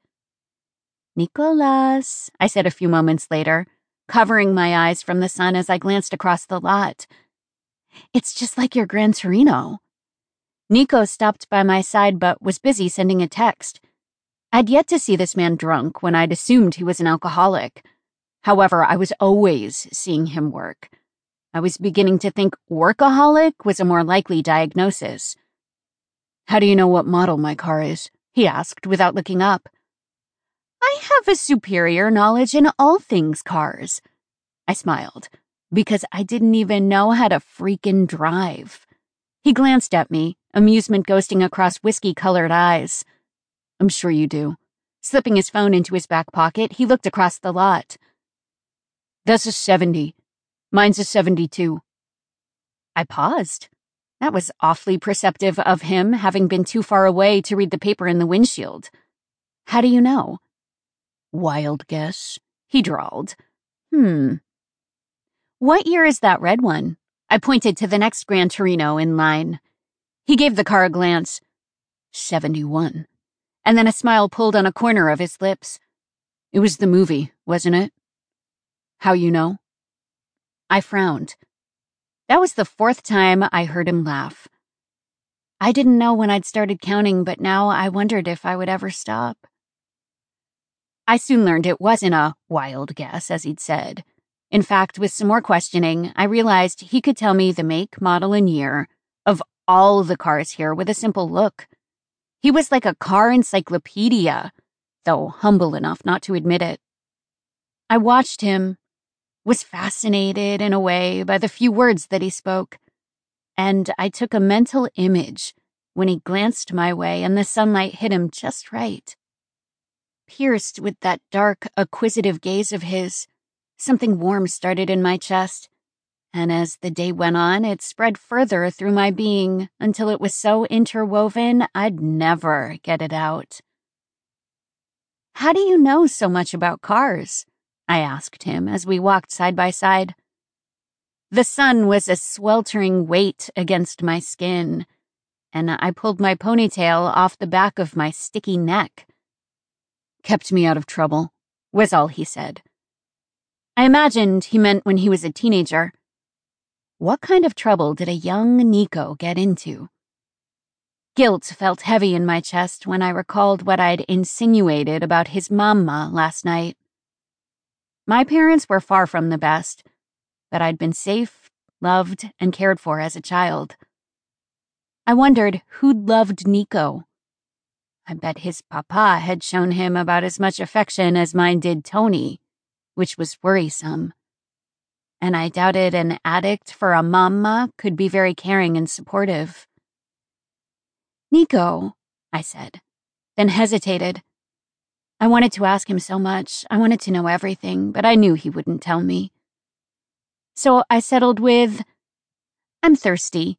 "Nicolas," I said a few moments later, covering my eyes from the sun as I glanced across the lot. "It's just like your Gran Torino." Nico stopped by my side but was busy sending a text. I'd yet to see this man drunk when I'd assumed he was an alcoholic. However, I was always seeing him work. I was beginning to think workaholic was a more likely diagnosis. "How do you know what model my car is?" he asked without looking up. "I have a superior knowledge in all things cars." I smiled, because I didn't even know how to freaking drive. He glanced at me, amusement ghosting across whiskey-colored eyes. "I'm sure you do." Slipping his phone into his back pocket, he looked across the lot. "That's a 70. Mine's a 72. I paused. That was awfully perceptive of him, having been too far away to read the paper in the windshield. "How do you know?" "Wild guess," he drawled. "What year is that red one?" I pointed to the next Gran Torino in line. He gave the car a glance. 71. And then a smile pulled on a corner of his lips. It was the movie, wasn't it? How you know? I frowned. That was the 4th time I heard him laugh. I didn't know when I'd started counting, but now I wondered if I would ever stop. I soon learned it wasn't a wild guess, as he'd said. In fact, with some more questioning, I realized he could tell me the make, model, and year of all the cars here with a simple look. He was like a car encyclopedia, though humble enough not to admit it. I watched him, was fascinated in a way by the few words that he spoke, and I took a mental image when he glanced my way and the sunlight hit him just right. Pierced with that dark, acquisitive gaze of his, something warm started in my chest, and as the day went on, it spread further through my being until it was so interwoven I'd never get it out. How do you know so much about cars? I asked him as we walked side by side. The sun was a sweltering weight against my skin, and I pulled my ponytail off the back of my sticky neck. Kept me out of trouble, was all he said. I imagined he meant when he was a teenager. What kind of trouble did a young Nico get into? Guilt felt heavy in my chest when I recalled what I'd insinuated about his mama last night. My parents were far from the best, but I'd been safe, loved, and cared for as a child. I wondered who'd loved Nico. I bet his papa had shown him about as much affection as mine did Tony, which was worrisome. And I doubted an addict for a mama could be very caring and supportive. Nico, I said, then hesitated. I wanted to ask him so much. I wanted to know everything, but I knew he wouldn't tell me. So I settled with, I'm thirsty.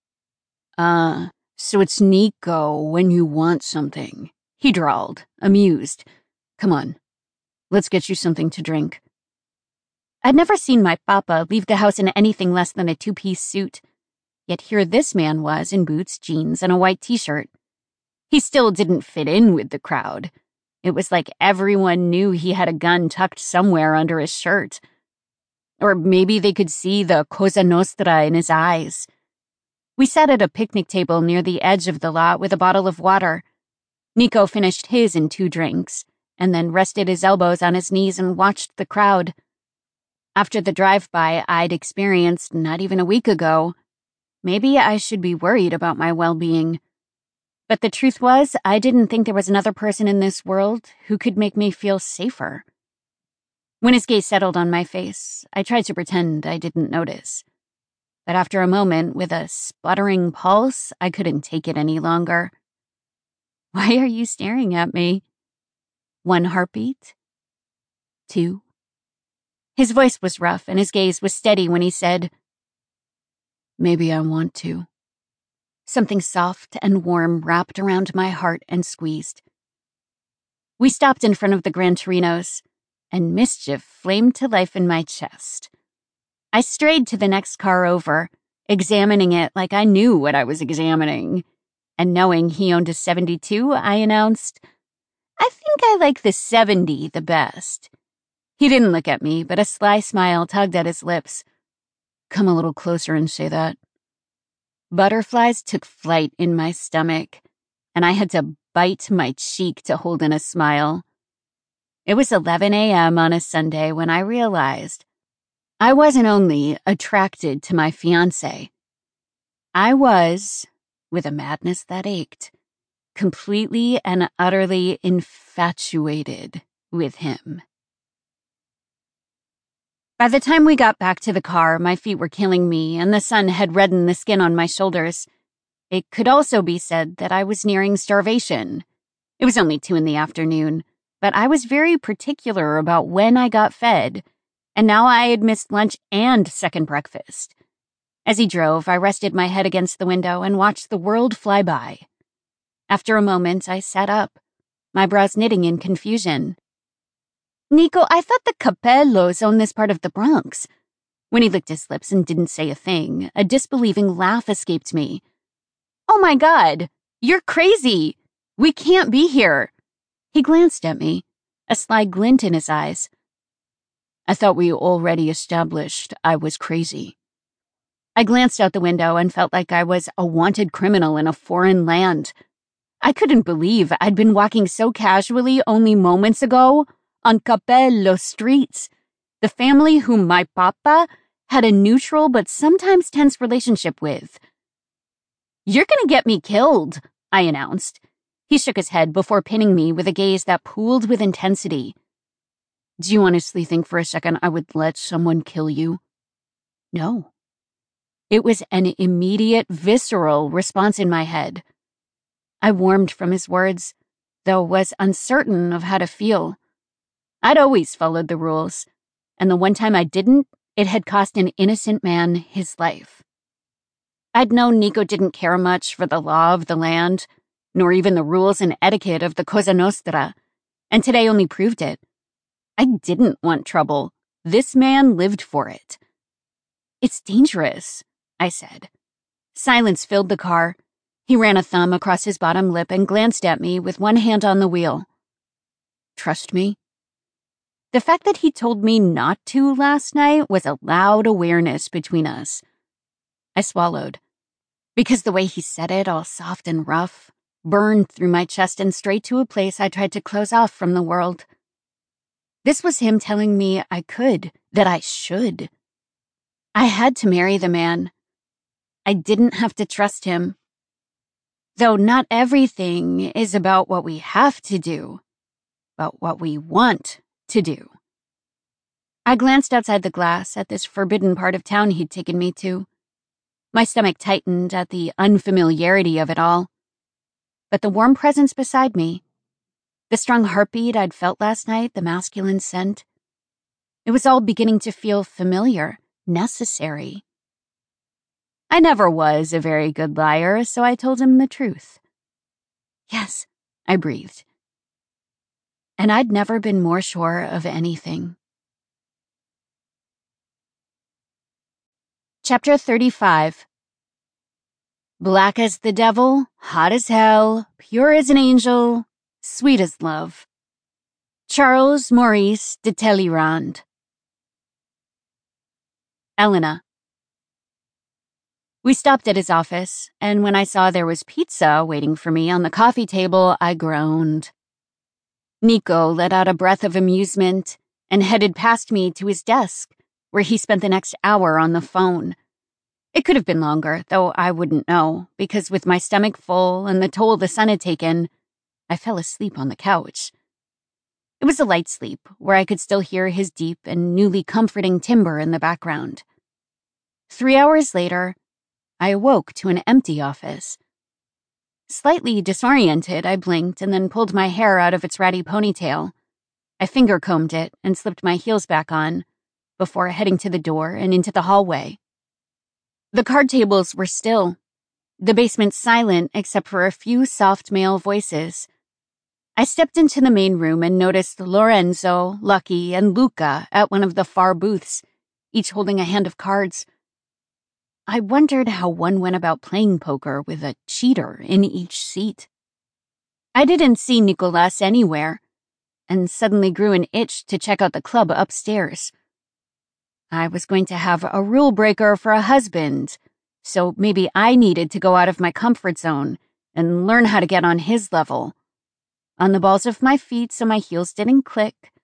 So it's Nico when you want something, he drawled, amused. Come on, let's get you something to drink. I'd never seen my papa leave the house in anything less than a 2-piece suit, yet here this man was in boots, jeans, and a white t-shirt. He still didn't fit in with the crowd. It was like everyone knew he had a gun tucked somewhere under his shirt. Or maybe they could see the Cosa Nostra in his eyes. We sat at a picnic table near the edge of the lot with a bottle of water. Nico finished his in 2 drinks, and then rested his elbows on his knees and watched the crowd. After the drive-by I'd experienced not even a week ago, maybe I should be worried about my well-being. But the truth was, I didn't think there was another person in this world who could make me feel safer. When his gaze settled on my face, I tried to pretend I didn't notice. But after a moment, with a sputtering pulse, I couldn't take it any longer. Why are you staring at me? 1 heartbeat? 2? His voice was rough and his gaze was steady when he said, Maybe I want to. Something soft and warm wrapped around my heart and squeezed. We stopped in front of the Gran Torinos, and mischief flamed to life in my chest. I strayed to the next car over, examining it like I knew what I was examining. And knowing he owned a 72, I announced, I think I like the 70 the best. He didn't look at me, but a sly smile tugged at his lips. Come a little closer and say that. Butterflies took flight in my stomach, and I had to bite my cheek to hold in a smile. It was 11 a.m. on a Sunday when I realized I wasn't only attracted to my fiancé. I was, with a madness that ached, completely and utterly infatuated with him. By the time we got back to the car, my feet were killing me and the sun had reddened the skin on my shoulders. It could also be said that I was nearing starvation. It was only 2 p.m, but I was very particular about when I got fed, and now I had missed lunch and second breakfast. As he drove, I rested my head against the window and watched the world fly by. After a moment, I sat up, my brows knitting in confusion. Nico, I thought the Capellos owned this part of the Bronx. When he licked his lips and didn't say a thing, a disbelieving laugh escaped me. "Oh my God, you're crazy. We can't be here." He glanced at me, a sly glint in his eyes. "I thought we already established I was crazy." I glanced out the window and felt like I was a wanted criminal in a foreign land. I couldn't believe I'd been walking so casually only moments ago on Capello streets, the family whom my papa had a neutral but sometimes tense relationship with. "You're gonna get me killed," I announced. He shook his head before pinning me with a gaze that pooled with intensity. "Do you honestly think for a second I would let someone kill you?" No. It was an immediate, visceral response in my head. I warmed from his words, though was uncertain of how to feel. I'd always followed the rules, and the one time I didn't, it had cost an innocent man his life. I'd known Nico didn't care much for the law of the land, nor even the rules and etiquette of the Cosa Nostra, and today only proved it. I didn't want trouble. This man lived for it. "It's dangerous," I said. Silence filled the car. He ran a thumb across his bottom lip and glanced at me with one hand on the wheel. "Trust me?" The fact that he told me not to last night was a loud awareness between us. I swallowed, because the way he said it, all soft and rough, burned through my chest and straight to a place I tried to close off from the world. This was him telling me I could, that I should. I had to marry the man. I didn't have to trust him. Though not everything is about what we have to do, but what we want to do. I glanced outside the glass at this forbidden part of town he'd taken me to. My stomach tightened at the unfamiliarity of it all. But the warm presence beside me, the strong heartbeat I'd felt last night, the masculine scent, it was all beginning to feel familiar, necessary. I never was a very good liar, so I told him the truth. "Yes," I breathed. And I'd never been more sure of anything. Chapter 35. Black as the devil, hot as hell, pure as an angel, sweet as love. Charles Maurice de Talleyrand. Elena. We stopped at his office, and when I saw there was pizza waiting for me on the coffee table, I groaned. Nico let out a breath of amusement and headed past me to his desk, where he spent the next hour on the phone. It could have been longer, though I wouldn't know, because with my stomach full and the toll the sun had taken, I fell asleep on the couch. It was a light sleep, where I could still hear his deep and newly comforting timbre in the background. 3 hours later, I awoke to an empty office. Slightly disoriented, I blinked and then pulled my hair out of its ratty ponytail. I finger-combed it and slipped my heels back on, before heading to the door and into the hallway. The card tables were still, the basement silent except for a few soft male voices. I stepped into the main room and noticed Lorenzo, Lucky, and Luca at one of the far booths, each holding a hand of cards. I wondered how one went about playing poker with a cheater in each seat. I didn't see Nicolas anywhere, and suddenly grew an itch to check out the club upstairs. I was going to have a rule breaker for a husband, so maybe I needed to go out of my comfort zone and learn how to get on his level. On the balls of my feet so my heels didn't click,